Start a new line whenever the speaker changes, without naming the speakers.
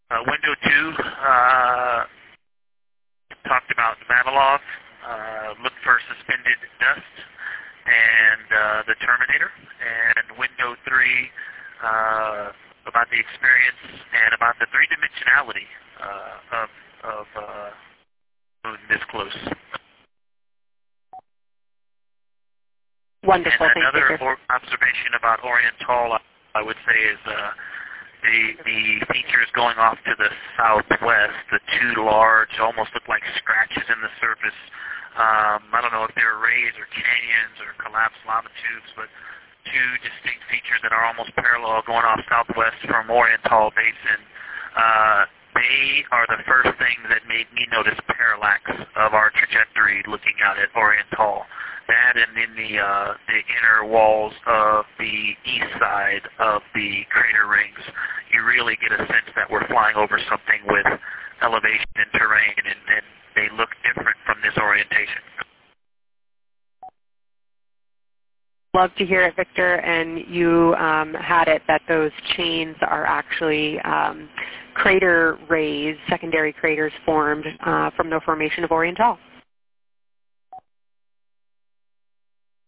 Window 2 talked about Vavilov, look for suspended dust, and the Terminator. And Window 3 about the experience and about the three-dimensionality of moon this close.
Wonderful.
And another observation about Oriental, I would say, is the features going off to the southwest, the two large, almost look like scratches in the surface. I don't know if they're rays or canyons or collapsed lava tubes, but two distinct features that are almost parallel going off southwest from Oriental Basin. They are the first thing that made me notice parallax of our trajectory looking out at Oriental. That and in the inner walls of the east side of the crater rings, you really get a sense that we're flying over something with elevation and terrain, and they look different from this orientation.
Love to hear it, Victor, and you had it that those chains are actually crater rays, secondary craters formed from the formation of Oriental.